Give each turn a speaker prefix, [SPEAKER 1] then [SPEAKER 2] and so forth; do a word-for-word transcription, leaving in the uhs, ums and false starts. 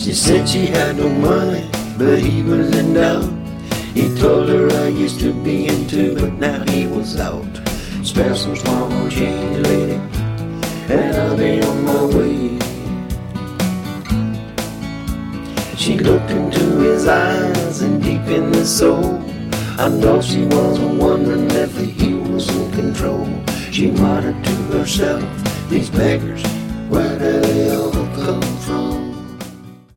[SPEAKER 1] She said she had no money, but he was in doubt. He told her I used to be into, but now he was out. Spare some small change, lady, and I'll be on my way. She looked into his eyes and deep in his soul, I know she was wondering if he was in control. She muttered to herself, these beggars, where do they all come from?